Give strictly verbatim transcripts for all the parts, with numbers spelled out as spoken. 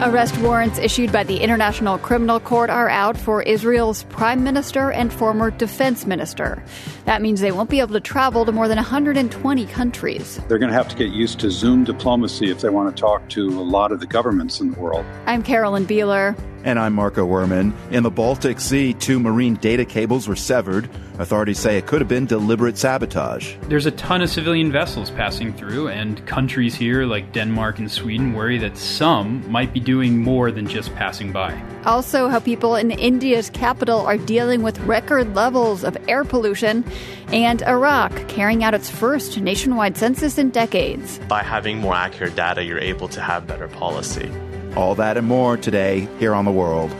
Arrest warrants issued by the International Criminal Court are out for Israel's prime minister and former defense minister. That means they won't be able to travel to more than one hundred twenty countries. They're going to have to get used to Zoom diplomacy if they want to talk to a lot of the governments in the world. I'm Carolyn Beeler. And I'm Marco Werman. In the Baltic Sea, two marine data cables were severed. Authorities say it could have been deliberate sabotage. There's a ton of civilian vessels passing through, and countries here like Denmark and Sweden worry that some might be doing more than just passing by. Also, how people in India's capital are dealing with record levels of air pollution, and Iraq carrying out its first nationwide census in decades. By having more accurate data, you're able to have better policy. All that and more today here on The World.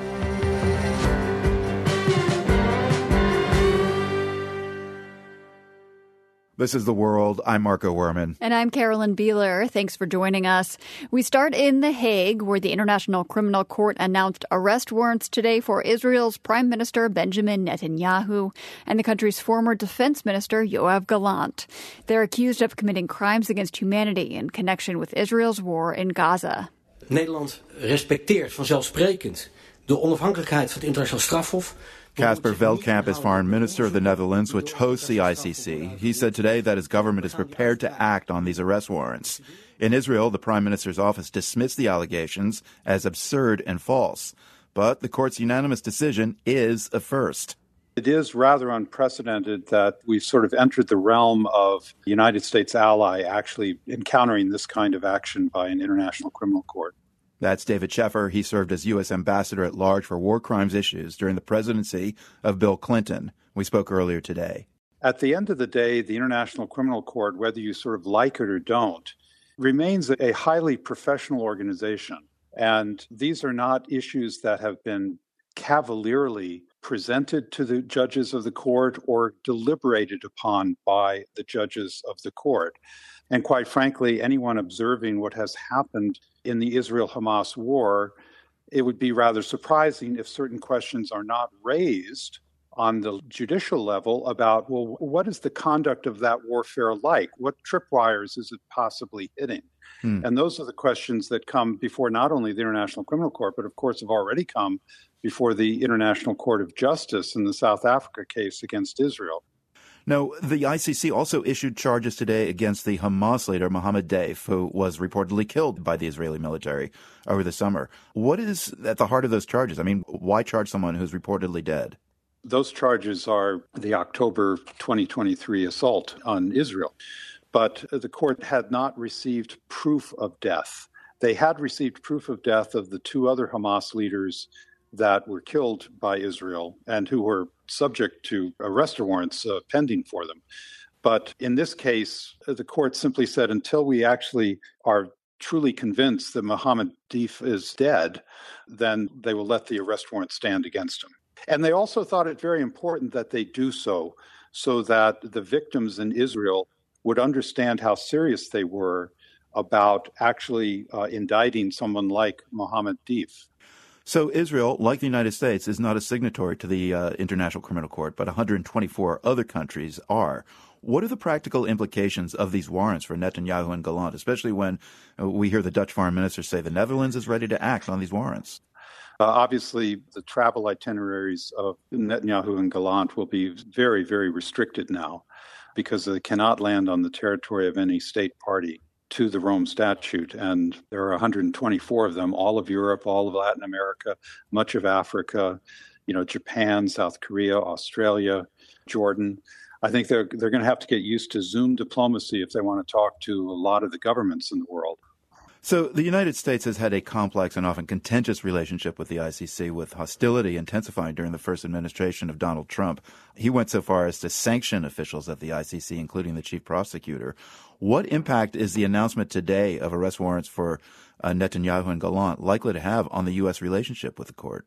This is The World. I'm Marco Werman. And I'm Carolyn Beeler. Thanks for joining us. We start in The Hague, where the International Criminal Court announced arrest warrants today for Israel's Prime Minister Benjamin Netanyahu and the country's former defense minister Yoav Gallant. They're accused of committing crimes against humanity in connection with Israel's war in Gaza. Nederland respecteert vanzelfsprekend de onafhankelijkheid van het internationaal strafhof. Casper Veldkamp is foreign minister of the Netherlands, which hosts the I C C. He said today that his government is prepared to act on these arrest warrants. In Israel, the prime minister's office dismissed the allegations as absurd and false. But the court's unanimous decision is a first. It is rather unprecedented that we've sort of entered the realm of the United States ally actually encountering this kind of action by an international criminal court. That's David Sheffer. He served as U S ambassador at large for war crimes issues during the presidency of Bill Clinton. We spoke earlier today. At the end of the day, the International Criminal Court, whether you sort of like it or don't, remains a highly professional organization. And these are not issues that have been cavalierly presented to the judges of the court or deliberated upon by the judges of the court. And quite frankly, anyone observing what has happened in the Israel-Hamas war, it would be rather surprising if certain questions are not raised on the judicial level about, well, what is the conduct of that warfare like? What tripwires is it possibly hitting? Hmm. And those are the questions that come before not only the International Criminal Court, but of course have already come before the International Court of Justice in the South Africa case against Israel. No, the I C C also issued charges today against the Hamas leader, Mohammed Deif, who was reportedly killed by the Israeli military over the summer. What is at the heart of those charges? I mean, why charge someone who's reportedly dead? Those charges are the October twenty twenty-three assault on Israel. But the court had not received proof of death. They had received proof of death of the two other Hamas leaders that were killed by Israel and who were subject to arrest warrants uh, pending for them. But in this case, the court simply said until we actually are truly convinced that Mohammed Deif is dead, then they will let the arrest warrant stand against him. And they also thought it very important that they do so, so that the victims in Israel would understand how serious they were about actually uh, indicting someone like Mohammed Deif. So Israel, like the United States, is not a signatory to the uh, International Criminal Court, but one hundred twenty-four other countries are. What are the practical implications of these warrants for Netanyahu and Gallant, especially when uh, we hear the Dutch foreign minister say the Netherlands is ready to act on these warrants? Uh, obviously, the travel itineraries of Netanyahu and Gallant will be very, very restricted now because they cannot land on the territory of any state party to the Rome Statute. And there are one hundred twenty-four of them, all of Europe, all of Latin America, much of Africa, you know, Japan, South Korea, Australia, Jordan. I think they're they're going to have to get used to Zoom diplomacy if they want to talk to a lot of the governments in the world. So the United States has had a complex and often contentious relationship with the I C C, with hostility intensifying during the first administration of Donald Trump. He went so far as to sanction officials at the I C C, including the chief prosecutor. What impact is the announcement today of arrest warrants for uh, Netanyahu and Gallant likely to have on the U S relationship with the court?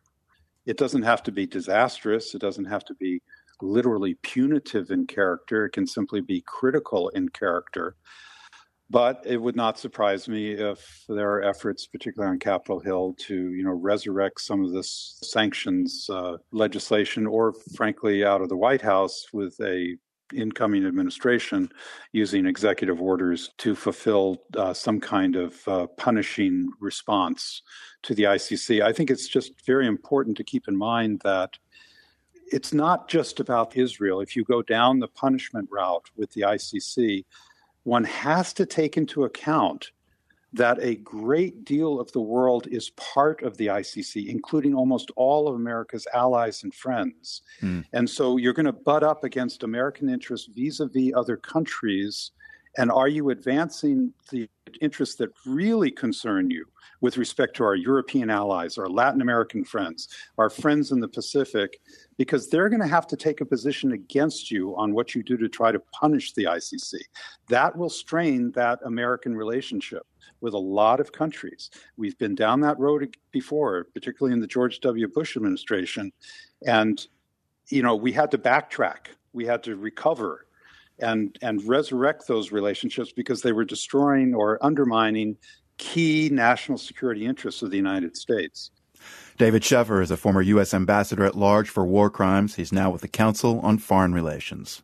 It doesn't have to be disastrous. It doesn't have to be literally punitive in character. It can simply be critical in character. But it would not surprise me if there are efforts, particularly on Capitol Hill, to, you know, resurrect some of this sanctions uh, legislation, or frankly, out of the White House with a incoming administration using executive orders to fulfill uh, some kind of uh, punishing response to the I C C. I think it's just very important to keep in mind that it's not just about Israel. If you go down the punishment route with the I C C, one has to take into account that a great deal of the world is part of the I C C, including almost all of America's allies and friends. Mm. And so you're going to butt up against American interests vis-a-vis other countries. And are you advancing the interests that really concern you with respect to our European allies, our Latin American friends, our friends in the Pacific? Because they're going to have to take a position against you on what you do to try to punish the I C C. That will strain that American relationship with a lot of countries. We've been down that road before, particularly in the George W. Bush administration. And, you know, we had to backtrack. We had to recover and, and resurrect those relationships because they were destroying or undermining key national security interests of the United States. David Sheffer is a former U S ambassador at large for war crimes. He's now with the Council on Foreign Relations.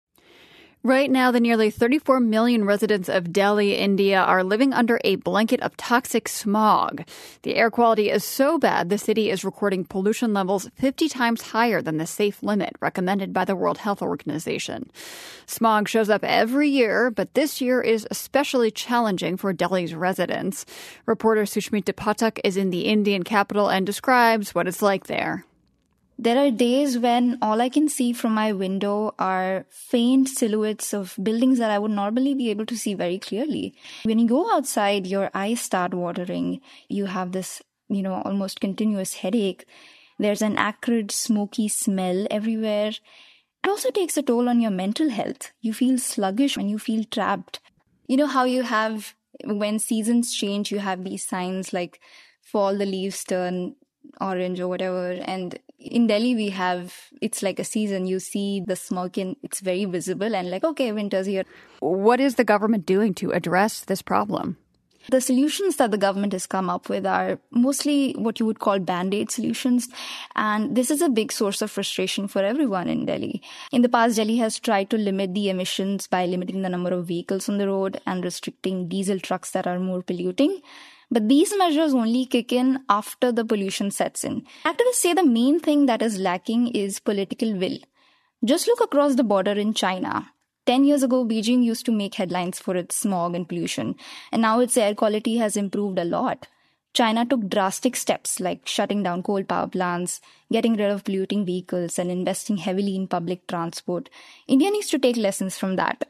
Right now, the nearly thirty-four million residents of Delhi, India, are living under a blanket of toxic smog. The air quality is so bad, the city is recording pollution levels fifty times higher than the safe limit recommended by the World Health Organization. Smog shows up every year, but this year is especially challenging for Delhi's residents. Reporter Sushmita Pathak is in the Indian capital and describes what it's like there. There are days when all I can see from my window are faint silhouettes of buildings that I would normally be able to see very clearly. When you go outside, your eyes start watering. You have this, you know, almost continuous headache. There's an acrid, smoky smell everywhere. It also takes a toll on your mental health. You feel sluggish and you feel trapped. You know how you have, when seasons change, you have these signs like fall, the leaves turn orange or whatever. And in Delhi, we have, it's like a season. You see the smoke and it's very visible and like, okay, winter's here. What is the government doing to address this problem? The solutions that the government has come up with are mostly what you would call band-aid solutions. And this is a big source of frustration for everyone in Delhi. In the past, Delhi has tried to limit the emissions by limiting the number of vehicles on the road and restricting diesel trucks that are more polluting. But these measures only kick in after the pollution sets in. Activists say the main thing that is lacking is political will. Just look across the border in China. Ten years ago, Beijing used to make headlines for its smog and pollution, and now its air quality has improved a lot. China took drastic steps like shutting down coal power plants, getting rid of polluting vehicles, and investing heavily in public transport. India needs to take lessons from that.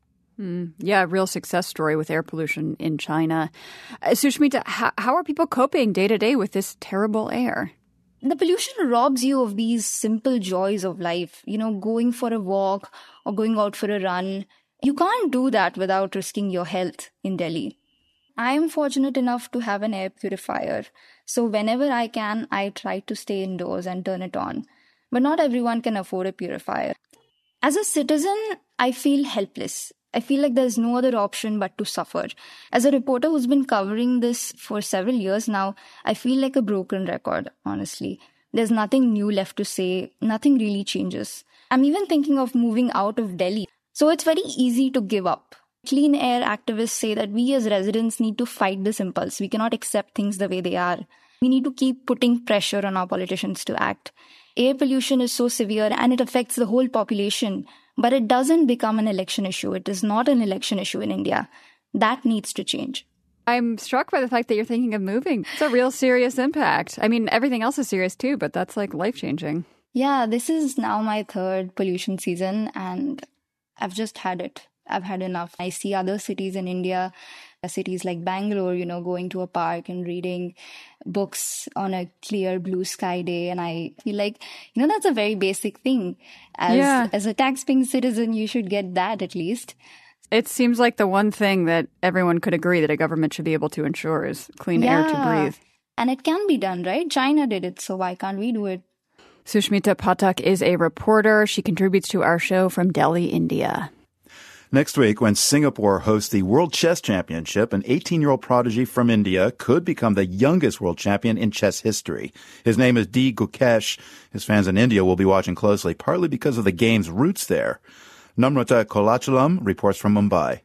Mm, yeah, a real success story with air pollution in China. Uh, Sushmita, how, how are people coping day to day with this terrible air? The pollution robs you of these simple joys of life. You know, going for a walk or going out for a run. You can't do that without risking your health in Delhi. I am fortunate enough to have an air purifier. So whenever I can, I try to stay indoors and turn it on. But not everyone can afford a purifier. As a citizen, I feel helpless. I feel like there's no other option but to suffer. As a reporter who's been covering this for several years now, I feel like a broken record, honestly. There's nothing new left to say. Nothing really changes. I'm even thinking of moving out of Delhi. So it's very easy to give up. Clean air activists say that we as residents need to fight this impulse. We cannot accept things the way they are. We need to keep putting pressure on our politicians to act. Air pollution is so severe and it affects the whole population. But it doesn't become an election issue. It is not an election issue in India. That needs to change. I'm struck by the fact that you're thinking of moving. It's a real serious impact. I mean, everything else is serious too, but that's like life-changing. Yeah, this is now my third pollution season and I've just had it. I've had enough. I see other cities in India, cities like Bangalore, you know, going to a park and reading books on a clear blue sky day. And I feel like, you know, that's a very basic thing. As, yeah. as a tax-paying citizen, you should get that at least. It seems like the one thing that everyone could agree that a government should be able to ensure is clean yeah. air to breathe. And it can be done, right? China did it, so why can't we do it? Sushmita Pathak is a reporter. She contributes to our show from Delhi, India. Next week, when Singapore hosts the World Chess Championship, an eighteen-year-old prodigy from India could become the youngest world champion in chess history. His name is D. Gukesh. His fans in India will be watching closely, partly because of the game's roots there. Namrata Kolachalam reports from Mumbai.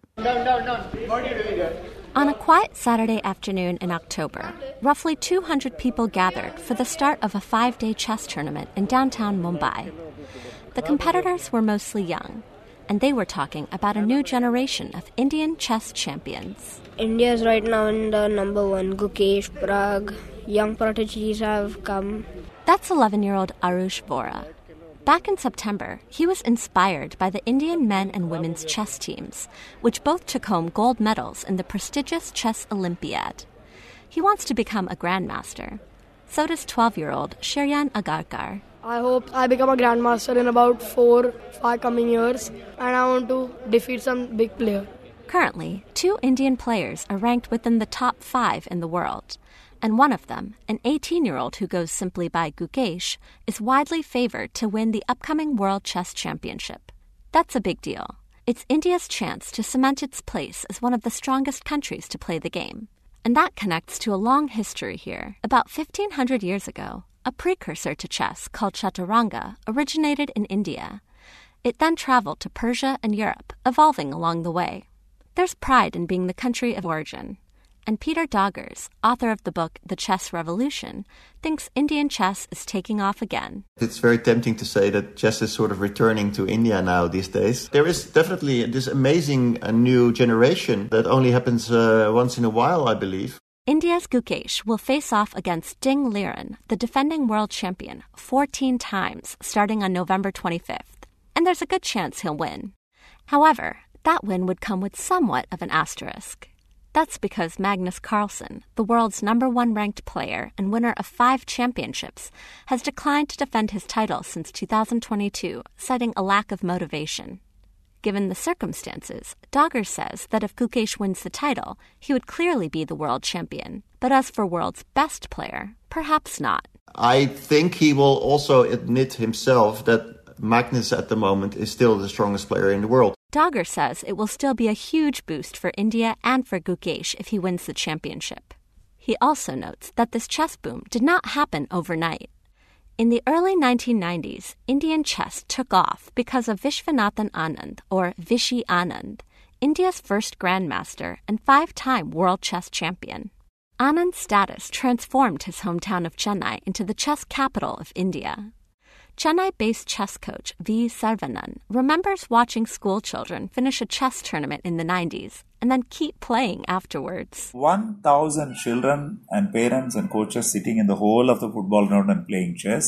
On a quiet Saturday afternoon in October, roughly two hundred people gathered for the start of a five-day chess tournament in downtown Mumbai. The competitors were mostly young, and they were talking about a new generation of Indian chess champions. India is right now in the number one. Gukesh, Prag, young prodigies have come. That's eleven-year-old Arush Vora. Back in September, he was inspired by the Indian men and women's chess teams, which both took home gold medals in the prestigious Chess Olympiad. He wants to become a grandmaster. So does twelve-year-old Sheryan Agarkar. I hope I become a grandmaster in about four, five coming years, and I want to defeat some big player. Currently, two Indian players are ranked within the top five in the world, and one of them, an eighteen-year-old who goes simply by Gukesh, is widely favored to win the upcoming World Chess Championship. That's a big deal. It's India's chance to cement its place as one of the strongest countries to play the game. And that connects to a long history here. About fifteen hundred years ago, a precursor to chess called Chaturanga originated in India. It then traveled to Persia and Europe, evolving along the way. There's pride in being the country of origin. And Peter Doggers, author of the book The Chess Revolution, thinks Indian chess is taking off again. It's very tempting to say that chess is sort of returning to India now these days. There is definitely this amazing uh, new generation that only happens uh, once in a while, I believe. India's Gukesh will face off against Ding Liren, the defending world champion, fourteen times, starting on November twenty-fifth. And there's a good chance he'll win. However, that win would come with somewhat of an asterisk. That's because Magnus Carlsen, the world's number one ranked player and winner of five championships, has declined to defend his title since two thousand twenty-two, citing a lack of motivation. Given the circumstances, Doggers says that if Gukesh wins the title, he would clearly be the world champion. But as for world's best player, perhaps not. I think he will also admit himself that Magnus at the moment is still the strongest player in the world. Doggers says it will still be a huge boost for India and for Gukesh if he wins the championship. He also notes that this chess boom did not happen overnight. In the early nineteen nineties, Indian chess took off because of Vishwanathan Anand, or Vishy Anand, India's first grandmaster and five-time world chess champion. Anand's status transformed his hometown of Chennai into the chess capital of India. Chennai-based chess coach V. Sarvanan remembers watching school children finish a chess tournament in the nineties and then keep playing afterwards. one thousand children and parents and coaches sitting in the whole of the football ground and playing chess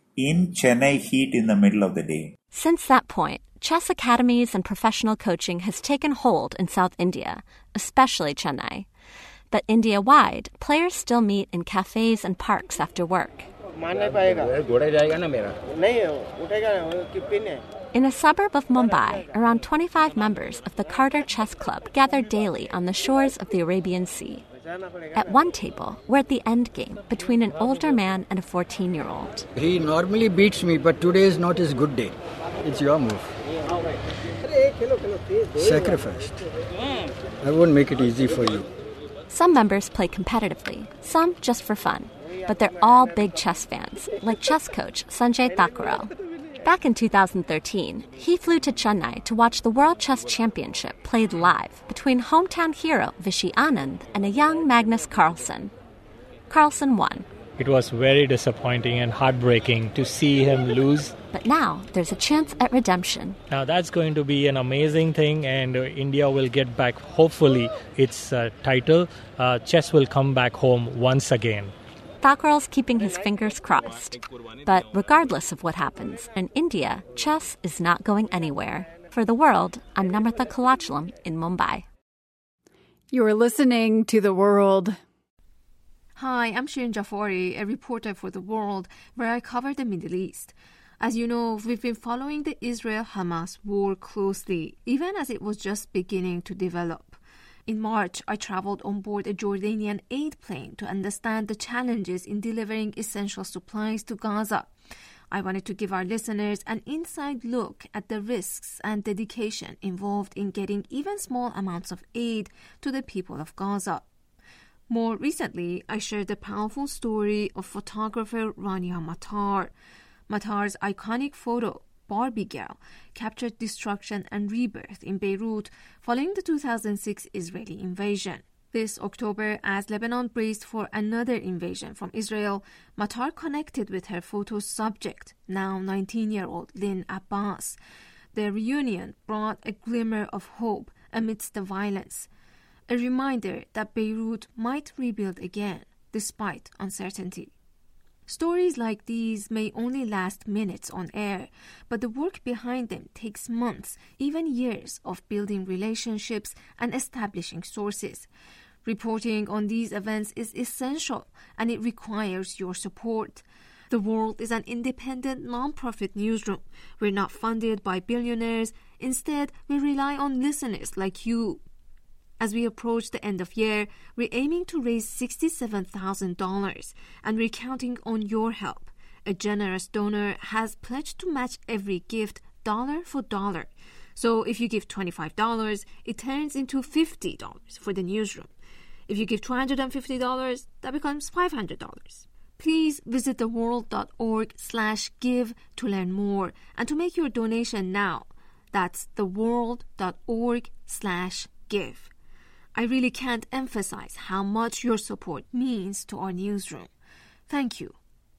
in Chennai heat in the middle of the day. Since that point, chess academies and professional coaching has taken hold in South India, especially Chennai. But India-wide, players still meet in cafes and parks after work. In a suburb of Mumbai, around twenty-five members of the Carter Chess Club gather daily on the shores of the Arabian Sea. At one table, we're at the end game between an older man and a fourteen-year-old. He normally beats me, but today is not his good day. It's your move. Sacrificed. I won't make it easy for you. Some members play competitively, some just for fun. But they're all big chess fans, like chess coach Sanjay Thakral. Back in two thousand thirteen, he flew to Chennai to watch the World Chess Championship played live between hometown hero Vishy Anand and a young Magnus Carlsen. Carlsen won. It was very disappointing and heartbreaking to see him lose. But now there's a chance at redemption. Now that's going to be an amazing thing, and uh, India will get back, hopefully, its uh, title. Uh, chess will come back home once again. Thakral's keeping his fingers crossed. But regardless of what happens, in India, chess is not going anywhere. For The World, I'm Namrata Kolachalam in Mumbai. You're listening to The World. Hi, I'm Shirin Jafari, a reporter for The World, where I cover the Middle East. As you know, we've been following the Israel-Hamas war closely, even as it was just beginning to develop. In March, I traveled on board a Jordanian aid plane to understand the challenges in delivering essential supplies to Gaza. I wanted to give our listeners an inside look at the risks and dedication involved in getting even small amounts of aid to the people of Gaza. More recently, I shared the powerful story of photographer Rania Matar. Matar's iconic photo, Barbie girl captured destruction and rebirth in Beirut following the two thousand six Israeli invasion. This October, as Lebanon braced for another invasion from Israel, Matar connected with her photo subject, now nineteen-year-old Lynn Abbas. Their reunion brought a glimmer of hope amidst the violence, a reminder that Beirut might rebuild again, despite uncertainty. Stories like these may only last minutes on air, but the work behind them takes months, even years of building relationships and establishing sources. Reporting on these events is essential, and it requires your support. The World is an independent, non-profit newsroom. We're not funded by billionaires. Instead, we rely on listeners like you. As we approach the end of year, we're aiming to raise sixty-seven thousand dollars, and we're counting on your help. A generous donor has pledged to match every gift dollar for dollar. So if you give twenty-five dollars, it turns into fifty dollars for the newsroom. If you give two hundred fifty dollars, that becomes five hundred dollars. Please visit theworld.org slash give to learn more and to make your donation now. That's theworld.org slash give. I really can't emphasize how much your support means to our newsroom. Thank you.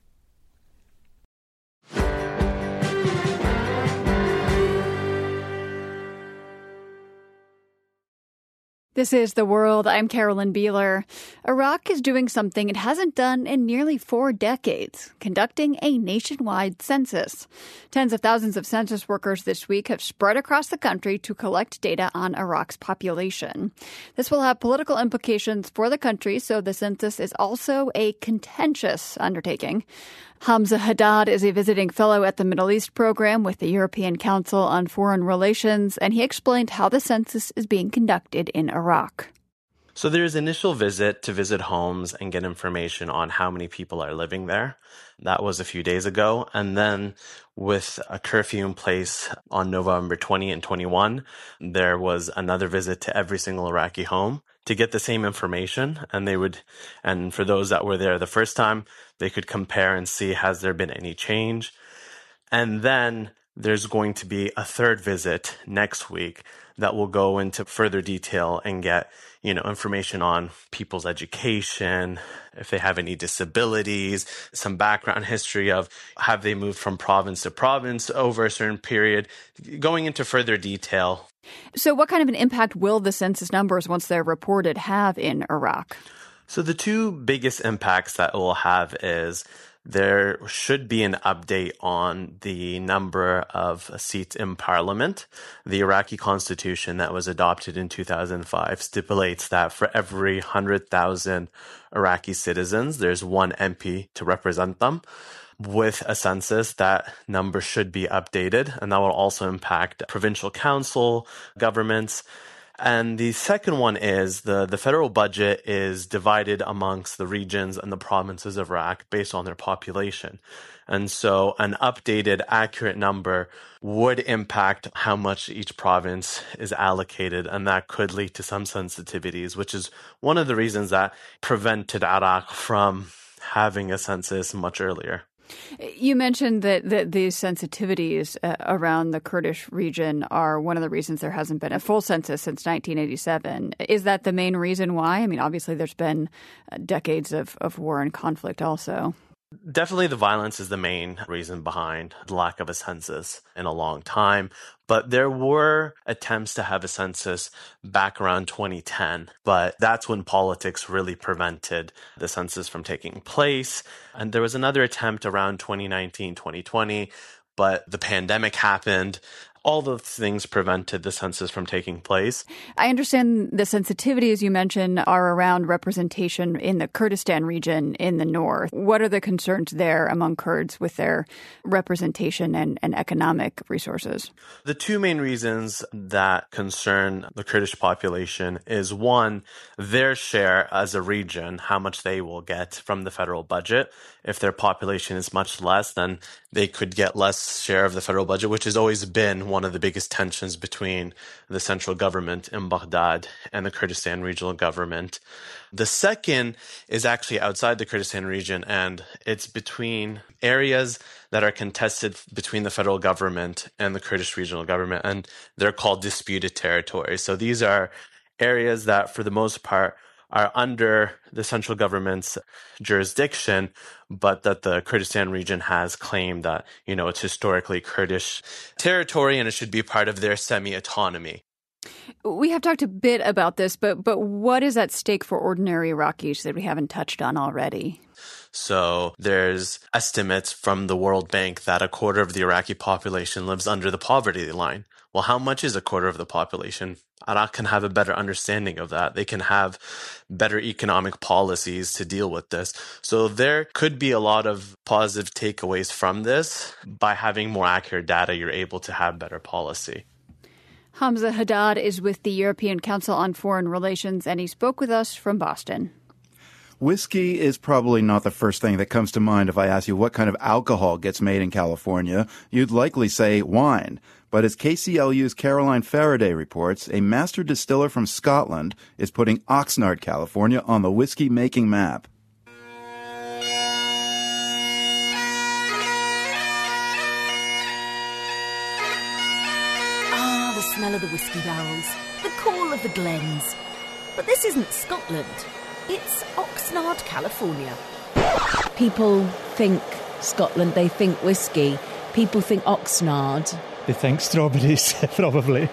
This is The World. I'm Carolyn Beeler. Iraq is doing something it hasn't done in nearly four decades, conducting a nationwide census. Tens of thousands of census workers this week have spread across the country to collect data on Iraq's population. This will have political implications for the country, so the census is also a contentious undertaking. Hamza Haddad is a visiting fellow at the Middle East program with the European Council on Foreign Relations, and he explained how the census is being conducted in Iraq. So there's initial visit to visit homes and get information on how many people are living there. That was a few days ago. And then with a curfew in place on November twentieth and twenty-first, there was another visit to every single Iraqi home to get the same information. And they would, and for those that were there the first time, they could compare and see, has there been any change? And then there's going to be a third visit next week that will go into further detail and get, you know, information on people's education, if they have any disabilities, some background history of have they moved from province to province over a certain period, going into further detail. So what kind of an impact will the census numbers, once they're reported, have in Iraq? So the two biggest impacts that it will have is there should be an update on the number of seats in parliament. The Iraqi constitution that was adopted in two thousand five stipulates that for every one hundred thousand Iraqi citizens, there's one M P to represent them. With a census, that number should be updated, and that will also impact provincial council governments. And the second one is the, the federal budget is divided amongst the regions and the provinces of Iraq based on their population. And so an updated, accurate number would impact how much each province is allocated, and that could lead to some sensitivities, which is one of the reasons that prevented Iraq from having a census much earlier. You mentioned that, that these sensitivities uh, around the Kurdish region are one of the reasons there hasn't been a full census since nineteen eighty-seven. Is that the main reason why? I mean, obviously there's been uh, decades of, of war and conflict also. Definitely the violence is the main reason behind the lack of a census in a long time. But there were attempts to have a census back around twenty ten, but that's when politics really prevented the census from taking place. And there was another attempt around twenty nineteen, twenty twenty, but the pandemic happened. All those things prevented the census from taking place. I understand the sensitivities you mentioned are around representation in the Kurdistan region in the north. What are the concerns there among Kurds with their representation and, and economic resources? The two main reasons that concern the Kurdish population is, one, their share as a region, how much they will get from the federal budget, if their population is much less, then they could get less share of the federal budget, which has always been one of the biggest tensions between the central government in Baghdad and the Kurdistan regional government. The second is actually outside the Kurdistan region, and it's between areas that are contested between the federal government and the Kurdish regional government, and they're called disputed territories. So these are areas that, for the most part, are under the central government's jurisdiction, but that the Kurdistan region has claimed that, you know, it's historically Kurdish territory and it should be part of their semi-autonomy. We have talked a bit about this, but but what is at stake for ordinary Iraqis that we haven't touched on already? So there's estimates from the World Bank that a quarter of the Iraqi population lives under the poverty line. Well, how much is a quarter of the population? Iraq can have a better understanding of that. They can have better economic policies to deal with this. So there could be a lot of positive takeaways from this. By having more accurate data, you're able to have better policy. Hamza Haddad is with the European Council on Foreign Relations, and he spoke with us from Boston. Whiskey is probably not the first thing that comes to mind if I ask you what kind of alcohol gets made in California. You'd likely say wine. But as K C L U's Caroline Faraday reports, a master distiller from Scotland is putting Oxnard, California on the whiskey-making map. The smell of the whiskey barrels, the call of the glens. But this isn't Scotland. It's Oxnard, California. People think Scotland, they think whiskey. People think Oxnard. They think strawberries, probably.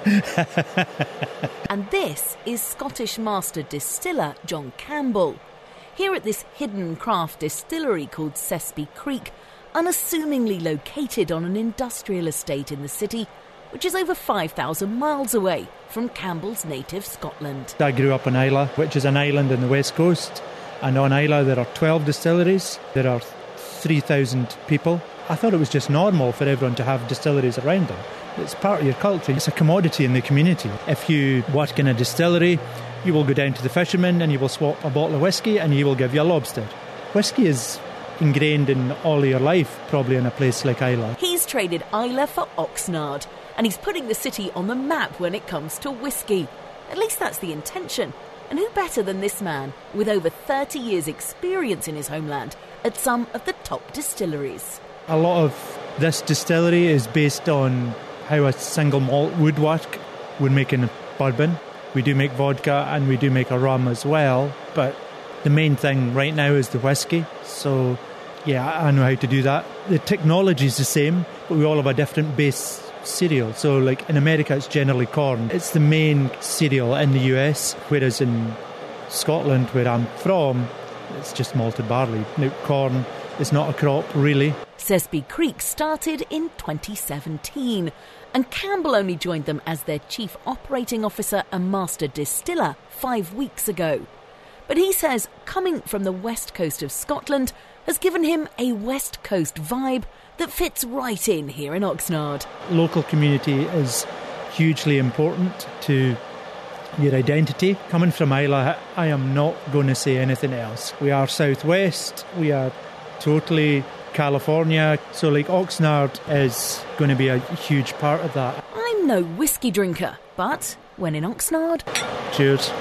And this is Scottish master distiller John Campbell. Here at this hidden craft distillery called Sespe Creek, unassumingly located on an industrial estate in the city, which is over five thousand miles away from Campbell's native Scotland. I grew up on Islay, which is an island in the west coast. And on Islay there are twelve distilleries. There are three thousand people. I thought it was just normal for everyone to have distilleries around them. It's part of your culture. It's a commodity in the community. If you work in a distillery, you will go down to the fisherman and you will swap a bottle of whiskey and he will give you a lobster. Whiskey is ingrained in all of your life, probably in a place like Islay. He's traded Islay for Oxnard, and he's putting the city on the map when it comes to whiskey. At least that's the intention. And who better than this man, with over thirty years' experience in his homeland, at some of the top distilleries. A lot of this distillery is based on how a single malt would work when making a bourbon. We do make vodka and we do make a rum as well, but the main thing right now is the whiskey. So, yeah, I know how to do that. The technology is the same, but we all have a different base cereal. So, like in America, it's generally corn. It's the main cereal in the U S, whereas in Scotland, where I'm from, it's just malted barley. Now, corn is not a crop, really. Sespe Creek started in twenty seventeen, and Campbell only joined them as their chief operating officer and master distiller five weeks ago. But he says coming from the west coast of Scotland has given him a west coast vibe that fits right in here in Oxnard. Local community is hugely important to your identity. Coming from Islay, I am not going to say anything else. We are southwest, we are totally California, so like Oxnard is going to be a huge part of that. I'm no whiskey drinker, but when in Oxnard... Cheers.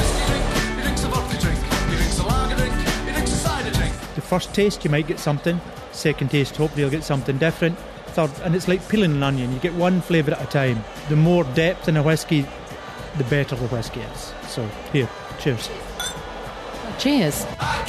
The first taste you might get something, second taste hopefully you'll get something different, third, and it's like peeling an onion, you get one flavour at a time. The more depth in a whiskey, the better the whiskey is. So here, cheers. Cheers.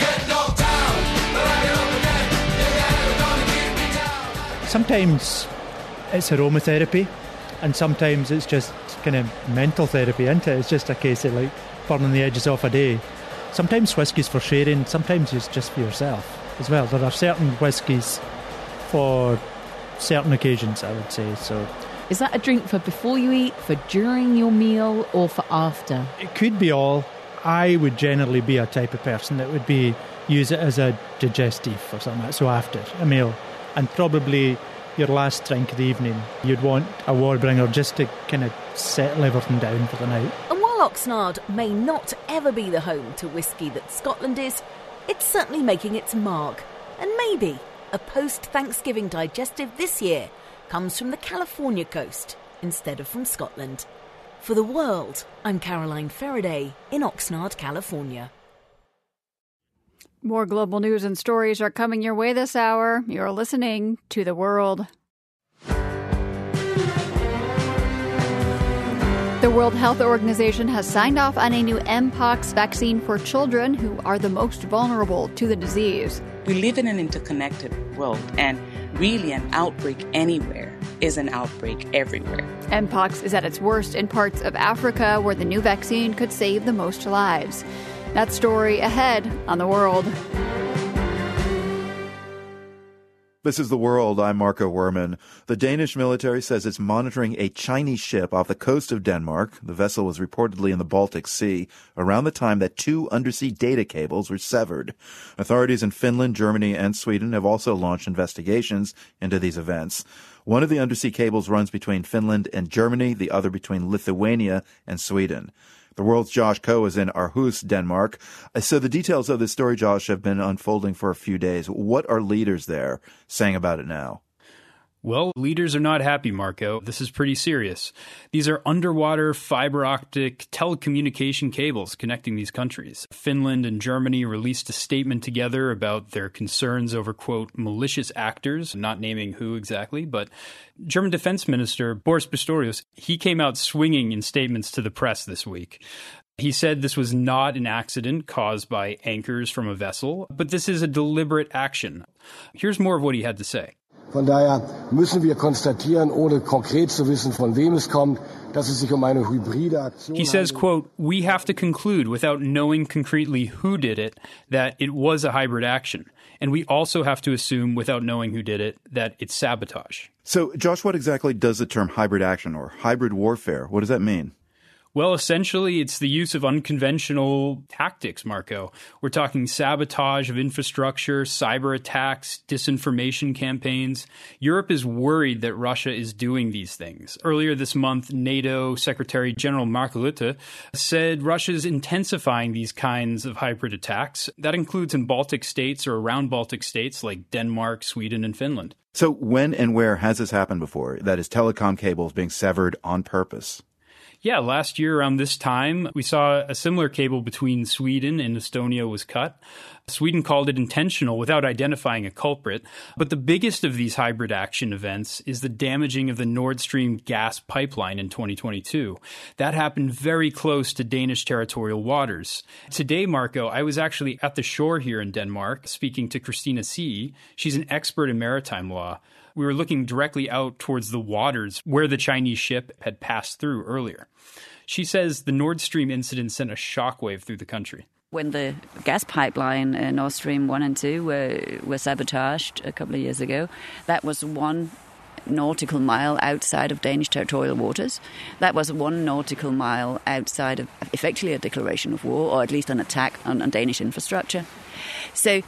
Sometimes it's aromatherapy and sometimes it's just kind of mental therapy, isn't it? It's just a case of like burning the edges off a day. Sometimes whiskey's for sharing, sometimes it's just for yourself as well. There are certain whiskies for certain occasions, I would say. So, is that a drink for before you eat, for during your meal, or for after? It could be all. I would generally be a type of person that would be use it as a digestive or something like that, so after a meal. And probably your last drink of the evening, you'd want a Warbringer just to kind of settle everything down for the night. And while Oxnard may not ever be the home to whiskey that Scotland is, it's certainly making its mark. And maybe a post-Thanksgiving digestive this year comes from the California coast instead of from Scotland. For The World, I'm Caroline Faraday in Oxnard, California. More global news and stories are coming your way this hour. You're listening to The World. The World Health Organization has signed off on a new Mpox vaccine for children who are the most vulnerable to the disease. We live in an interconnected world, and really an outbreak anywhere is an outbreak everywhere. Mpox is at its worst in parts of Africa, where the new vaccine could save the most lives. That story ahead on The World. This is The World. I'm Marco Werman. The Danish military says it's monitoring a Chinese ship off the coast of Denmark. The vessel was reportedly in the Baltic Sea around the time that two undersea data cables were severed. Authorities in Finland, Germany, and Sweden have also launched investigations into these events. One of the undersea cables runs between Finland and Germany, the other between Lithuania and Sweden. The World's Josh Coe is in Aarhus, Denmark. So the details of this story, Josh, have been unfolding for a few days. What are leaders there saying about it now? Well, leaders are not happy, Marco. This is pretty serious. These are underwater fiber optic telecommunication cables connecting these countries. Finland and Germany released a statement together about their concerns over, quote, malicious actors, not naming who exactly, but German Defense Minister Boris Pistorius, he came out swinging in statements to the press this week. He said this was not an accident caused by anchors from a vessel, but this is a deliberate action. Here's more of what he had to say. Von daher müssen wir konstatieren, ohne konkret zu wissen, von wem es kommt, dass es sich um eine hybride Aktion handelt. He says, quote, we have to conclude without knowing concretely who did it that it was a hybrid action. And we also have to assume without knowing who did it that it's sabotage. So, Josh, what exactly does the term hybrid action or hybrid warfare, what does that mean? Well, essentially, it's the use of unconventional tactics, Marco. We're talking sabotage of infrastructure, cyber attacks, disinformation campaigns. Europe is worried that Russia is doing these things. Earlier this month, NATO Secretary General Mark Rutte said Russia is intensifying these kinds of hybrid attacks. That includes in Baltic states or around Baltic states like Denmark, Sweden, and Finland. So when and where has this happened before? That is, telecom cables being severed on purpose? Yeah, last year around this time, we saw a similar cable between Sweden and Estonia was cut. Sweden called it intentional without identifying a culprit. But the biggest of these hybrid action events is the damaging of the Nord Stream gas pipeline in twenty twenty-two. That happened very close to Danish territorial waters. Today, Marco, I was actually at the shore here in Denmark speaking to Christina Sie. She's an expert in maritime law. We were looking directly out towards the waters where the Chinese ship had passed through earlier. She says the Nord Stream incident sent a shockwave through the country. When the gas pipeline, uh, Nord Stream one and two, were, were sabotaged a couple of years ago, that was one nautical mile outside of Danish territorial waters. That was one nautical mile outside of effectively a declaration of war, or at least an attack on, on Danish infrastructure. So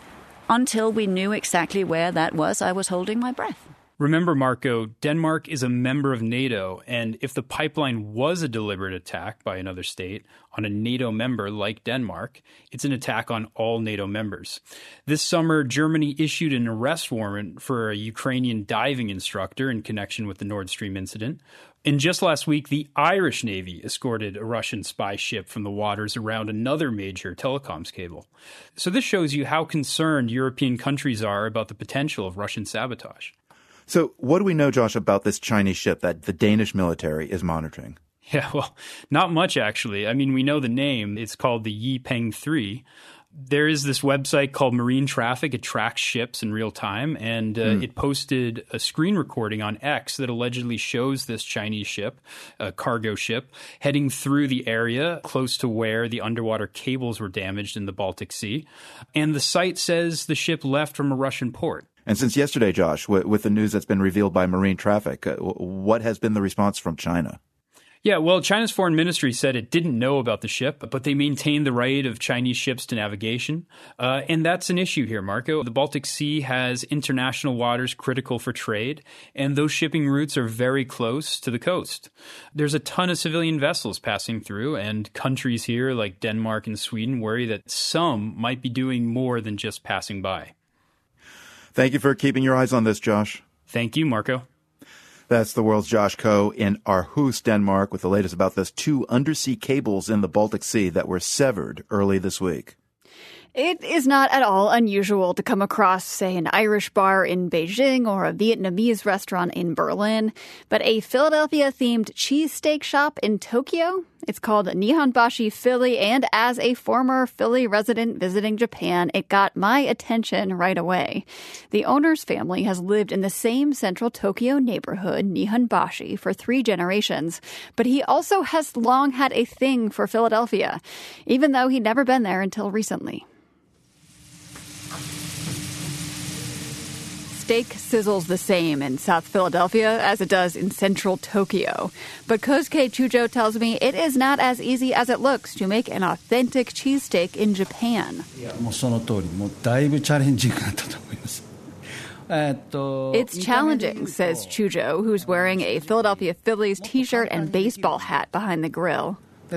until we knew exactly where that was, I was holding my breath. Remember, Marco, Denmark is a member of NATO, and if the pipeline was a deliberate attack by another state on a NATO member like Denmark, it's an attack on all NATO members. This summer, Germany issued an arrest warrant for a Ukrainian diving instructor in connection with the Nord Stream incident. And just last week, the Irish Navy escorted a Russian spy ship from the waters around another major telecoms cable. So this shows you how concerned European countries are about the potential of Russian sabotage. So what do we know, Josh, about this Chinese ship that the Danish military is monitoring? Yeah, well, not much, actually. I mean, we know the name. It's called the Yipeng three. There is this website called Marine Traffic. It tracks ships in real time, and uh, mm. it posted a screen recording on X that allegedly shows this Chinese ship, a cargo ship, heading through the area close to where the underwater cables were damaged in the Baltic Sea. And the site says the ship left from a Russian port. And since yesterday, Josh, w- with the news that's been revealed by Marine Traffic, uh, what has been the response from China? Yeah, well, China's foreign ministry said it didn't know about the ship, but they maintain the right of Chinese ships to navigation. Uh, and that's an issue here, Marco. The Baltic Sea has international waters critical for trade, and those shipping routes are very close to the coast. There's a ton of civilian vessels passing through, and countries here like Denmark and Sweden worry that some might be doing more than just passing by. Thank you for keeping your eyes on this, Josh. Thank you, Marco. That's the world's Josh Koh in Aarhus, Denmark, with the latest about those two undersea cables in the Baltic Sea that were severed early this week. It is not at all unusual to come across, say, an Irish bar in Beijing or a Vietnamese restaurant in Berlin, but a Philadelphia-themed cheesesteak shop in Tokyo? It's called Nihonbashi Philly, and as a former Philly resident visiting Japan, it got my attention right away. The owner's family has lived in the same central Tokyo neighborhood, Nihonbashi, for three generations, but he also has long had a thing for Philadelphia, even though he'd never been there until recently. Steak sizzles the same in South Philadelphia as it does in central Tokyo. But Kosuke Chujo tells me it is not as easy as it looks to make an authentic cheesesteak in Japan. It's challenging, says Chujo, who's wearing a Philadelphia Phillies t-shirt and baseball hat behind the grill.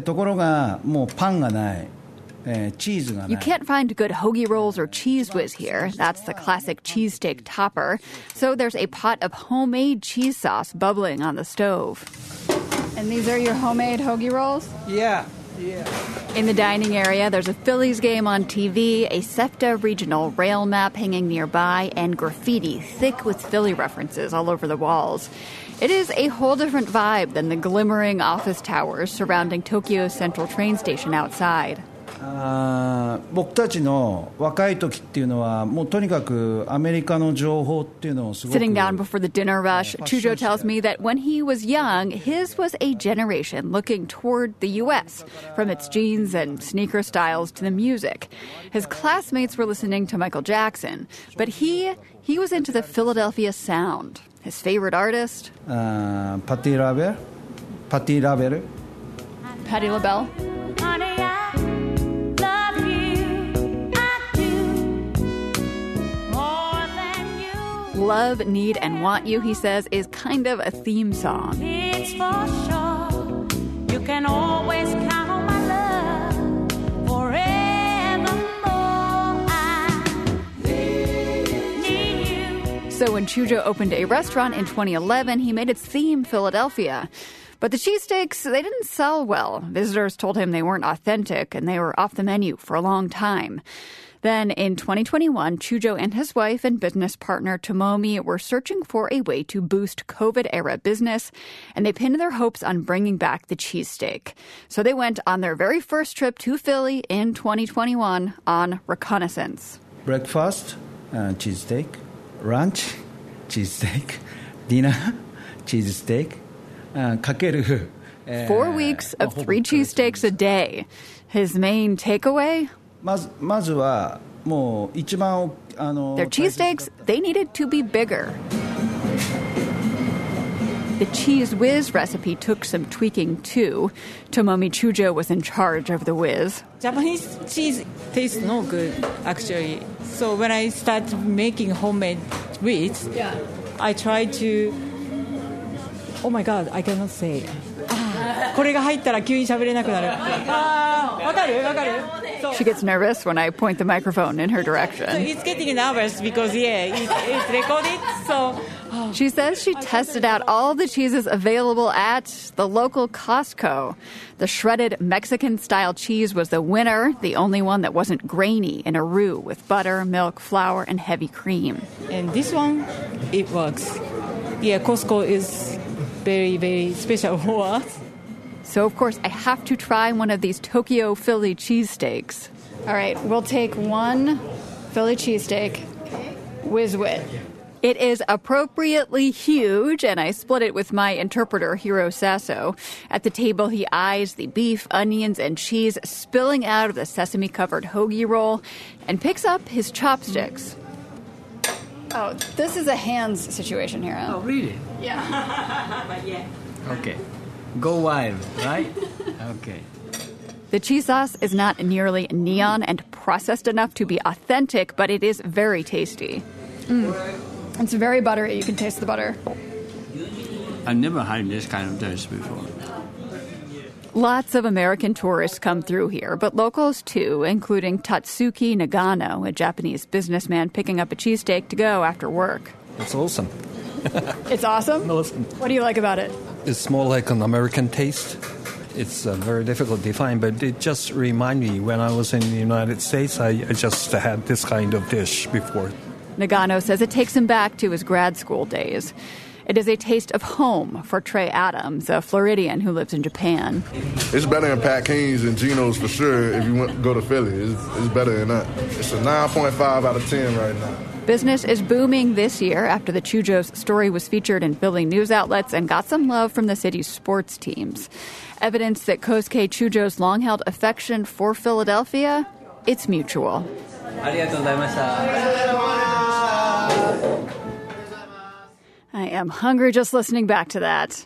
You can't find good hoagie rolls or cheese whiz here. That's the classic cheesesteak topper. So there's a pot of homemade cheese sauce bubbling on the stove. And these are your homemade hoagie rolls? Yeah. Yeah. In the dining area, there's a Phillies game on T V, a SEPTA regional rail map hanging nearby, and graffiti thick with Philly references all over the walls. It is a whole different vibe than the glimmering office towers surrounding Tokyo's central train station outside. Uh, 僕たちの若い時っていうのはもうとにかくアメリカの情報っていうのをすごく Sitting down before the dinner rush, Chujo tells me that when he was young, his was a generation looking toward the U S, from its jeans and sneaker styles to the music. His classmates were listening to Michael Jackson, but he he was into the Philadelphia sound. His favorite artist? Uh, Patti LaBelle. Patti LaBelle. Patti LaBelle. Love, Need, and Want You, he says, is kind of a theme song. It's for sure. You can always count on my love forevermore. I need you. So when Chujo opened a restaurant in twenty eleven, he made its theme Philadelphia. But the cheesesteaks, they didn't sell well. Visitors told him they weren't authentic, and they were off the menu for a long time. Then in twenty twenty-one, Chujo and his wife and business partner Tomomi were searching for a way to boost COVID-era business, and they pinned their hopes on bringing back the cheesesteak. So they went on their very first trip to Philly in twenty twenty-one on reconnaissance. Breakfast, uh, cheesesteak. Lunch, cheesesteak. Dinner, cheesesteak. Uh, kakeru. Uh, Four weeks of three cheesesteaks a day. His main takeaway? Their cheesesteaks, they needed to be bigger. The cheese whiz recipe took some tweaking too. Tomomi Chujo was in charge of the whiz. Japanese cheese tastes no good, actually. So when I started making homemade whiz, yeah. I tried to... Oh my God, I cannot say. これが入ったら急に喋れなくなる。ああ、わかるわかる。 She gets nervous when I point the microphone in her direction. So it's getting nervous because, yeah, it, it's recorded, so... She says she tested out all the cheeses available at the local Costco. The shredded Mexican-style cheese was the winner, the only one that wasn't grainy in a roux with butter, milk, flour, and heavy cream. And this one, it works. Yeah, Costco is very, very special for us. So, of course, I have to try one of these Tokyo Philly cheesesteaks. All right, we'll take one Philly cheesesteak, whiz-wit. It is appropriately huge, and I split it with my interpreter, Hiro Sasso. At the table, he eyes the beef, onions, and cheese spilling out of the sesame-covered hoagie roll and picks up his chopsticks. Oh, this is a hands situation here. Huh? Oh, really? Yeah. But yeah. Okay. Go wild, right? Okay. The cheese sauce is not nearly neon and processed enough to be authentic, but it is very tasty. Mm. It's very buttery. You can taste the butter. I've never had this kind of taste before. Lots of American tourists come through here, but locals too, including Tatsuki Nagano, a Japanese businessman picking up a cheesesteak to go after work. It's awesome. It's awesome? Awesome. What do you like about it? It's more like an American taste. It's uh, very difficult to define, but it just reminds me when I was in the United States, I, I just had this kind of dish before. Nagano says it takes him back to his grad school days. It is a taste of home for Trey Adams, a Floridian who lives in Japan. It's better than Pat King's and Geno's for sure if you want to go to Philly. It's, it's better than that. It's a nine point five out of ten right now. Business is booming this year after the Chujo's story was featured in Philly news outlets and got some love from the city's sports teams. Evidence that Kosuke Chujo's long-held affection for Philadelphia, it's mutual. I am hungry just listening back to that.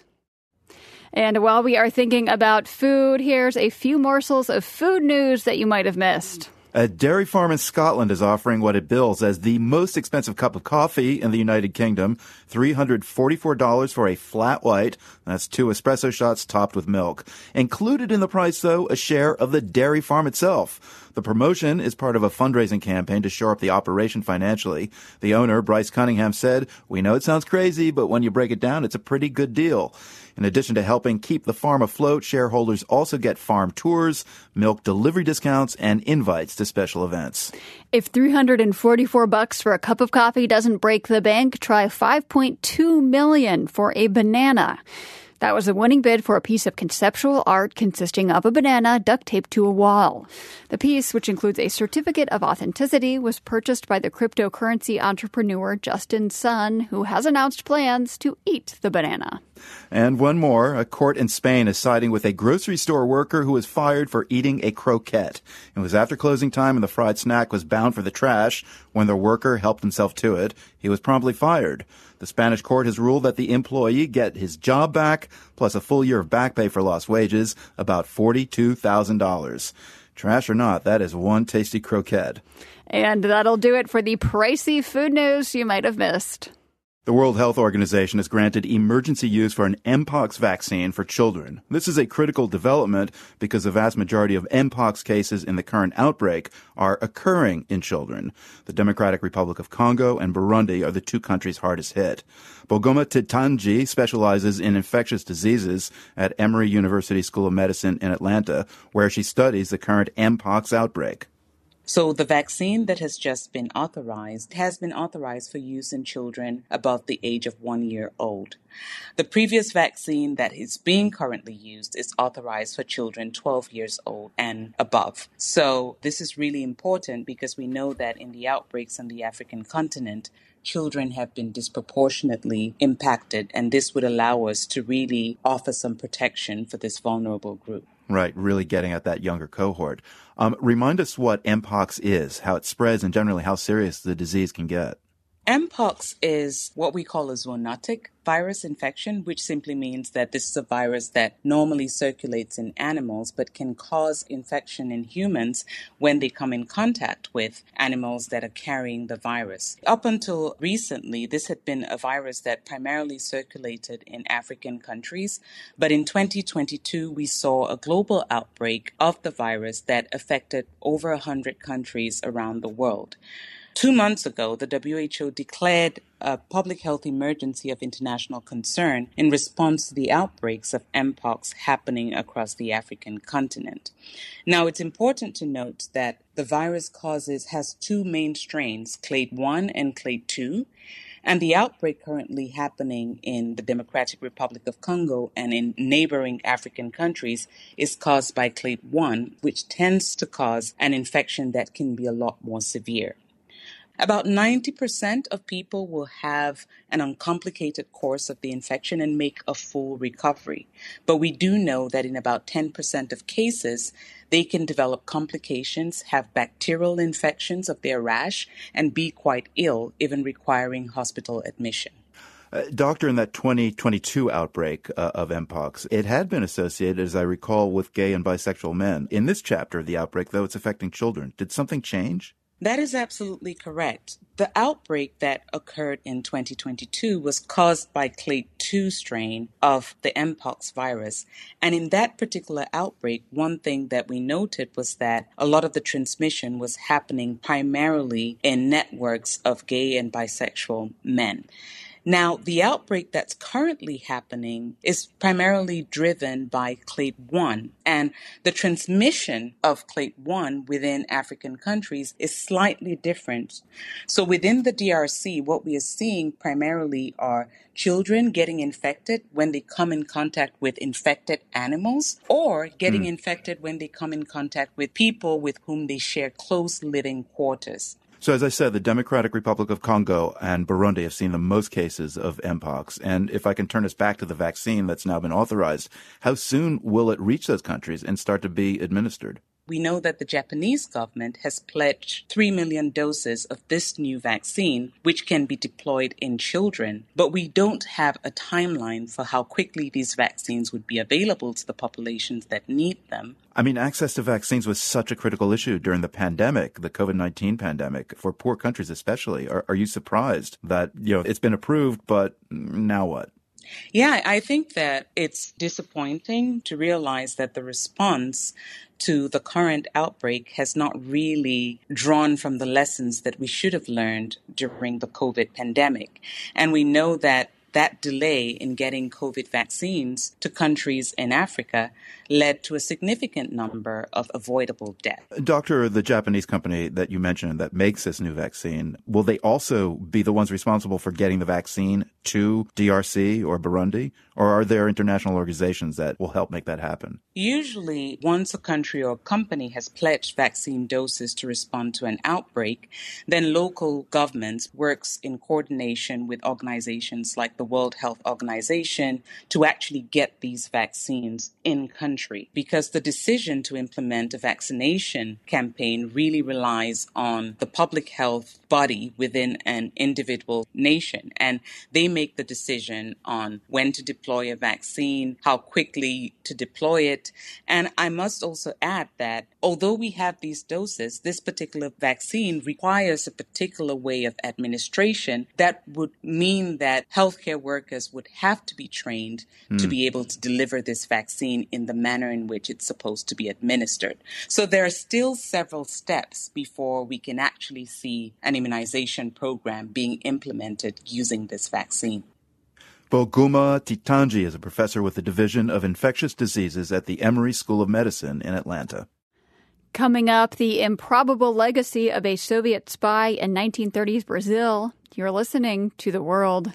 And while we are thinking about food, here's a few morsels of food news that you might have missed. A dairy farm in Scotland is offering what it bills as the most expensive cup of coffee in the United Kingdom, three hundred forty-four dollars for a flat white. That's two espresso shots topped with milk. Included in the price, though, a share of the dairy farm itself. The promotion is part of a fundraising campaign to shore up the operation financially. The owner, Bryce Cunningham, said, "We know it sounds crazy, but when you break it down, it's a pretty good deal." In addition to helping keep the farm afloat, shareholders also get farm tours, milk delivery discounts, and invites to special events. If three hundred forty-four bucks for a cup of coffee doesn't break the bank, try five point two million dollars for a banana. That was a winning bid for a piece of conceptual art consisting of a banana duct taped to a wall. The piece, which includes a certificate of authenticity, was purchased by the cryptocurrency entrepreneur Justin Sun, who has announced plans to eat the banana. And one more. A court in Spain is siding with a grocery store worker who was fired for eating a croquette. It was after closing time and the fried snack was bound for the trash. When the worker helped himself to it, he was promptly fired. The Spanish court has ruled that the employee get his job back, plus a full year of back pay for lost wages, about forty-two thousand dollars. Trash or not, that is one tasty croquette. And that'll do it for the pricey food news you might have missed. The World Health Organization has granted emergency use for an Mpox vaccine for children. This is a critical development because the vast majority of Mpox cases in the current outbreak are occurring in children. The Democratic Republic of Congo and Burundi are the two countries hardest hit. Bogoma Titanji specializes in infectious diseases at Emory University School of Medicine in Atlanta, where she studies the current Mpox outbreak. So the vaccine that has just been authorized has been authorized for use in children above the age of one year old. The previous vaccine that is being currently used is authorized for children twelve years old and above. So this is really important because we know that in the outbreaks on the African continent, children have been disproportionately impacted, and this would allow us to really offer some protection for this vulnerable group. Right, really getting at that younger cohort. Um, remind us what Mpox is, how it spreads, and generally how serious the disease can get. Mpox is what we call a zoonotic virus infection, which simply means that this is a virus that normally circulates in animals but can cause infection in humans when they come in contact with animals that are carrying the virus. Up until recently, this had been a virus that primarily circulated in African countries, but in twenty twenty-two, we saw a global outbreak of the virus that affected over one hundred countries around the world. Two months ago, the W H O declared a public health emergency of international concern in response to the outbreaks of Mpox happening across the African continent. Now, it's important to note that the virus causes has two main strains, clade one and clade two, and the outbreak currently happening in the Democratic Republic of Congo and in neighboring African countries is caused by clade one, which tends to cause an infection that can be a lot more severe. About ninety percent of people will have an uncomplicated course of the infection and make a full recovery. But we do know that in about ten percent of cases, they can develop complications, have bacterial infections of their rash, and be quite ill, even requiring hospital admission. Uh, doctor, in that twenty twenty-two outbreak uh, of Mpox, it had been associated, as I recall, with gay and bisexual men. In this chapter of the outbreak, though, it's affecting children. Did something change? That is absolutely correct. The outbreak that occurred in twenty twenty-two was caused by clade two strain of the Mpox virus. And in that particular outbreak, one thing that we noted was that a lot of the transmission was happening primarily in networks of gay and bisexual men. Now, the outbreak that's currently happening is primarily driven by clade one, and the transmission of clade one within African countries is slightly different. So within the D R C, what we are seeing primarily are children getting infected when they come in contact with infected animals, or getting mm. infected when they come in contact with people with whom they share close living quarters. So as I said, the Democratic Republic of Congo and Burundi have seen the most cases of Mpox. And if I can turn us back to the vaccine that's now been authorized, how soon will it reach those countries and start to be administered? We know that the Japanese government has pledged three million doses of this new vaccine, which can be deployed in children. But we don't have a timeline for how quickly these vaccines would be available to the populations that need them. I mean, access to vaccines was such a critical issue during the pandemic, the covid nineteen pandemic, for poor countries especially. Are, are you surprised that, you know, it's been approved, but now what? Yeah, I think that it's disappointing to realize that the response to the current outbreak has not really drawn from the lessons that we should have learned during the COVID pandemic. And we know that that delay in getting COVID vaccines to countries in Africa led to a significant number of avoidable deaths. Doctor, the Japanese company that you mentioned that makes this new vaccine, will they also be the ones responsible for getting the vaccine to D R C or Burundi? Or are there international organizations that will help make that happen? Usually, once a country or a company has pledged vaccine doses to respond to an outbreak, then local governments works in coordination with organizations like the World Health Organization to actually get these vaccines in country. Because the decision to implement a vaccination campaign really relies on the public health body within an individual nation. And they make the decision on when to deploy a vaccine, how quickly to deploy it. And I must also add that although we have these doses, this particular vaccine requires a particular way of administration that would mean that healthcare workers would have to be trained mm. to be able to deliver this vaccine in the manner in which it's supposed to be administered. So there are still several steps before we can actually see an immunization program being implemented using this vaccine. Boguma Titanji is a professor with the Division of Infectious Diseases at the Emory School of Medicine in Atlanta. Coming up, the improbable legacy of a Soviet spy in nineteen thirties Brazil. You're listening to The World.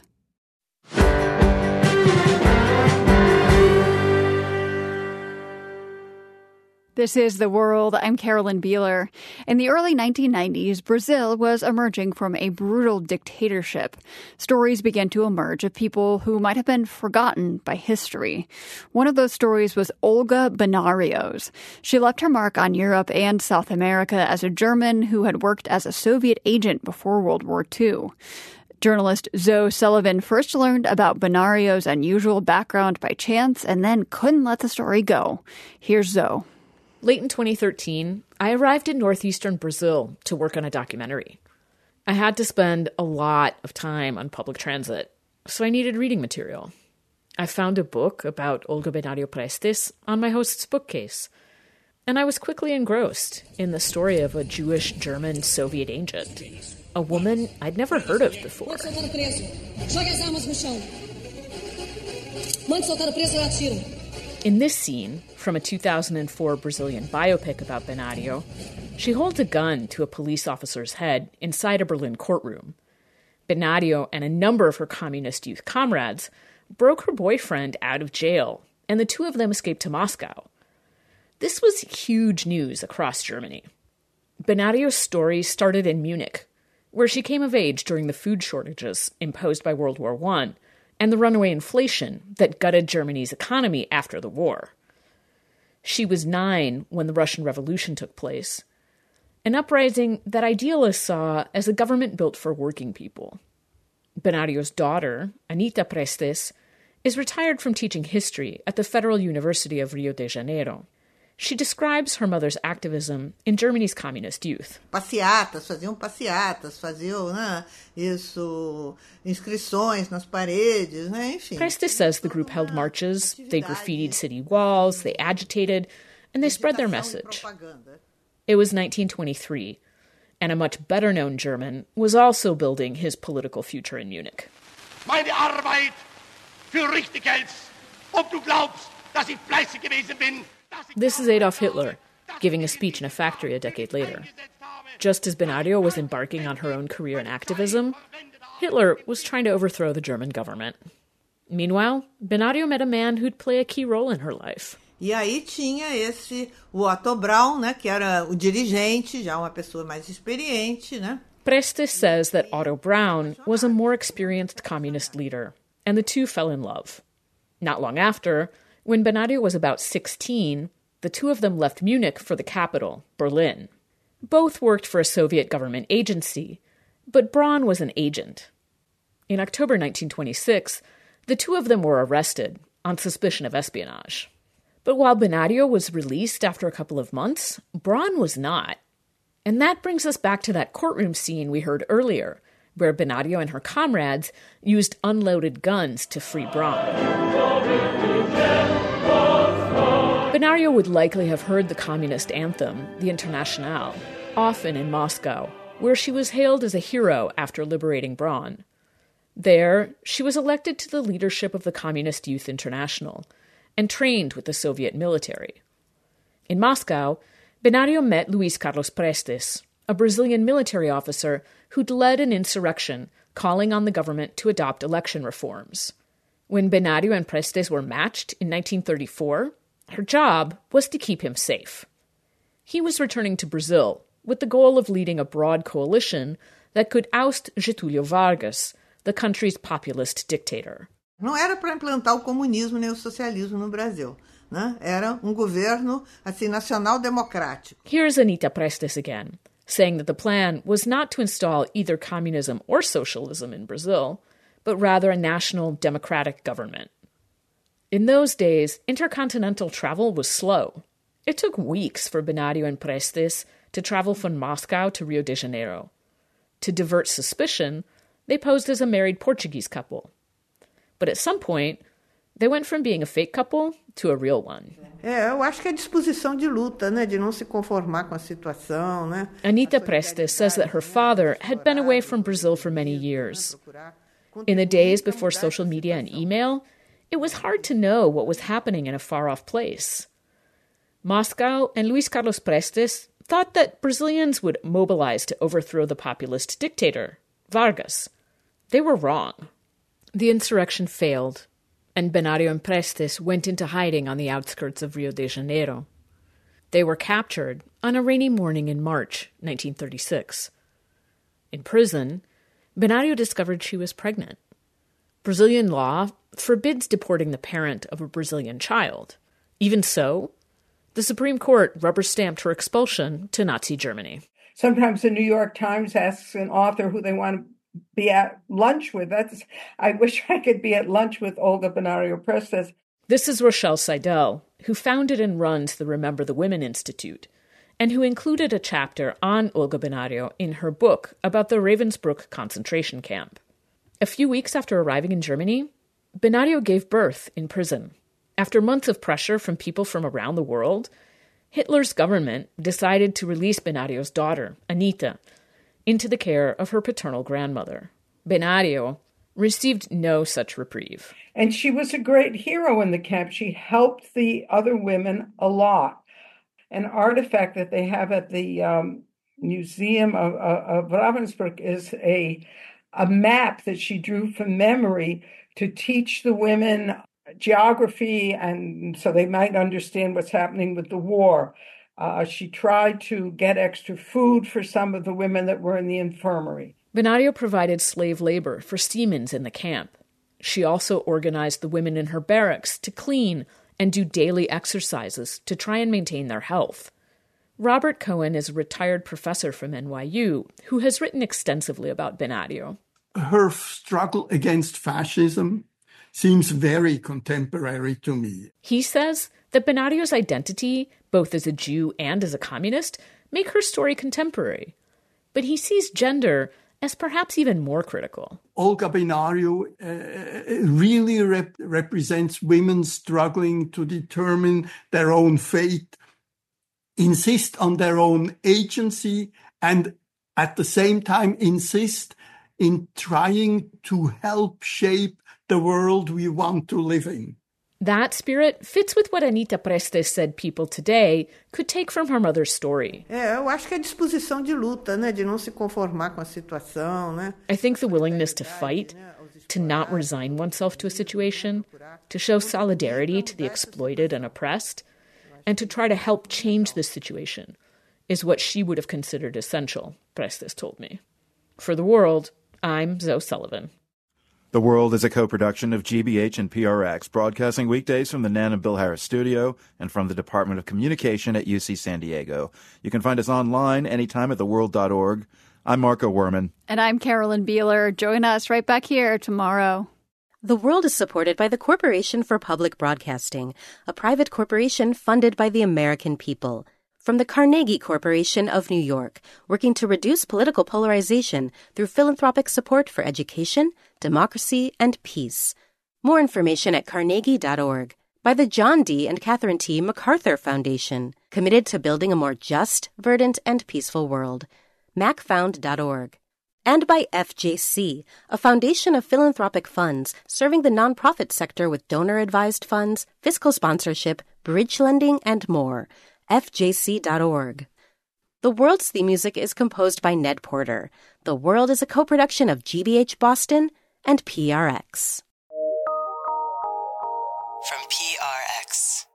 This is The World. I'm Carolyn Beeler. In the early nineteen nineties, Brazil was emerging from a brutal dictatorship. Stories began to emerge of people who might have been forgotten by history. One of those stories was Olga Benários. She left her mark on Europe and South America as a German who had worked as a Soviet agent before World War Two. Journalist Zoe Sullivan first learned about Benários' unusual background by chance and then couldn't let the story go. Here's Zoe. Late in twenty thirteen, I arrived in northeastern Brazil to work on a documentary. I had to spend a lot of time on public transit, so I needed reading material. I found a book about Olga Benário Prestes on my host's bookcase, and I was quickly engrossed in the story of a Jewish German Soviet agent, a woman I'd never heard of before. In this scene, from a two thousand four Brazilian biopic about Benário, she holds a gun to a police officer's head inside a Berlin courtroom. Benário and a number of her communist youth comrades broke her boyfriend out of jail, and the two of them escaped to Moscow. This was huge news across Germany. Benário's story started in Munich, where she came of age during the food shortages imposed by World War One, and the runaway inflation that gutted Germany's economy after the war. She was nine when the Russian Revolution took place, an uprising that idealists saw as a government built for working people. Benário's daughter, Anita Prestes, is retired from teaching history at the Federal University of Rio de Janeiro. She describes her mother's activism in Germany's communist youth. Passeatas, faziam passeatas, faziam, né, isso, inscrições nas paredes, né, enfim. Prestes says the group held marches, they graffitied city walls, they agitated, and they spread their message. It was nineteen twenty-three, and a much better-known German was also building his political future in Munich. Meine Arbeit für richtig hältst, ob du glaubst, dass ich fleißig gewesen bin. This is Adolf Hitler, giving a speech in a factory a decade later. Just as Benario was embarking on her own career in activism, Hitler was trying to overthrow the German government. Meanwhile, Benario met a man who'd play a key role in her life. E aí tinha esse, o Otto Braun, né, que era o dirigente, já uma pessoa mais experiente, né? Prestes says that Otto Braun was a more experienced communist leader, and the two fell in love. Not long after, when Benario was about sixteen, the two of them left Munich for the capital, Berlin. Both worked for a Soviet government agency, but Braun was an agent. In October nineteen twenty-six, the two of them were arrested on suspicion of espionage. But while Benario was released after a couple of months, Braun was not. And that brings us back to that courtroom scene we heard earlier, where Benario and her comrades used unloaded guns to free Braun. Benario would likely have heard the communist anthem, the Internationale, often in Moscow, where she was hailed as a hero after liberating Braun. There, she was elected to the leadership of the Communist Youth International and trained with the Soviet military. In Moscow, Benario met Luis Carlos Prestes, a Brazilian military officer who'd led an insurrection calling on the government to adopt election reforms. When Benario and Prestes were matched in nineteen thirty-four, her job was to keep him safe. He was returning to Brazil with the goal of leading a broad coalition that could oust Getúlio Vargas, the country's populist dictator. Não era para implantar o comunismo nem o socialismo no Brasil, né? Era um governo assim nacional-democrático. Here's Anita Prestes again, saying that the plan was not to install either communism or socialism in Brazil, but rather a national democratic government. In those days, intercontinental travel was slow. It took weeks for Benario and Prestes to travel from Moscow to Rio de Janeiro. To divert suspicion, they posed as a married Portuguese couple. But at some point, they went from being a fake couple to a real one. É, eu acho que é disposição de luta, né, de não se conformar com a situação, né? Anita Prestes says that her father had been away from Brazil for many years. In the days before social media and email, it was hard to know what was happening in a far-off place. Moscow and Luis Carlos Prestes thought that Brazilians would mobilize to overthrow the populist dictator, Vargas. They were wrong. The insurrection failed, and Benario and Prestes went into hiding on the outskirts of Rio de Janeiro. They were captured on a rainy morning in March nineteen thirty-six. In prison, Benario discovered she was pregnant. Brazilian law forbids deporting the parent of a Brazilian child. Even so, the Supreme Court rubber-stamped her expulsion to Nazi Germany. Sometimes the New York Times asks an author who they want to be at lunch with. That's, I wish I could be at lunch with Olga Benario Prestes. This is Rochelle Seidel, who founded and runs the Remember the Women Institute, and who included a chapter on Olga Benario in her book about the Ravensbrück concentration camp. A few weeks after arriving in Germany, Benario gave birth in prison. After months of pressure from people from around the world, Hitler's government decided to release Benario's daughter, Anita, into the care of her paternal grandmother. Benario received no such reprieve. And she was a great hero in the camp. She helped the other women a lot. An artifact that they have at the um, Museum of, of, of Ravensbrück is a, a map that she drew from memory to teach the women geography, and so they might understand what's happening with the war. Uh, she tried to get extra food for some of the women that were in the infirmary. Benario provided slave labor for Siemens in the camp. She also organized the women in her barracks to clean and do daily exercises to try and maintain their health. Robert Cohen is a retired professor from N Y U who has written extensively about Benario. Her struggle against fascism seems very contemporary to me. He says that Benadio's identity, both as a Jew and as a communist, make her story contemporary. But he sees gender as perhaps even more critical. Olga Benario uh, really rep- represents women struggling to determine their own fate, insist on their own agency, and at the same time insist in trying to help shape the world we want to live in. That spirit fits with what Anita Prestes said people today could take from her mother's story. É, eu acho que é disposição de luta, né, de não se conformar com a situação, né? I think the willingness to fight, to not resign oneself to a situation, to show solidarity to the exploited and oppressed, and to try to help change this situation is what she would have considered essential, Prestes told me. For The World, I'm Zoe Sullivan. The World is a co-production of G B H and P R X, broadcasting weekdays from the Nan and Bill Harris studio and from the Department of Communication at U C San Diego. You can find us online anytime at the world dot org. I'm Marco Werman. And I'm Carolyn Beeler. Join us right back here tomorrow. The World is supported by the Corporation for Public Broadcasting, a private corporation funded by the American people. From the Carnegie Corporation of New York, working to reduce political polarization through philanthropic support for education, democracy, and peace. More information at carnegie dot org. By the John D. and Catherine T. MacArthur Foundation, committed to building a more just, verdant, and peaceful world. mac found dot org. And by F J C, a foundation of philanthropic funds serving the nonprofit sector with donor-advised funds, fiscal sponsorship, bridge lending, and more. F J C dot org. The World's theme music is composed by Ned Porter. The World is a co-production of G B H Boston and P R X. From P R X.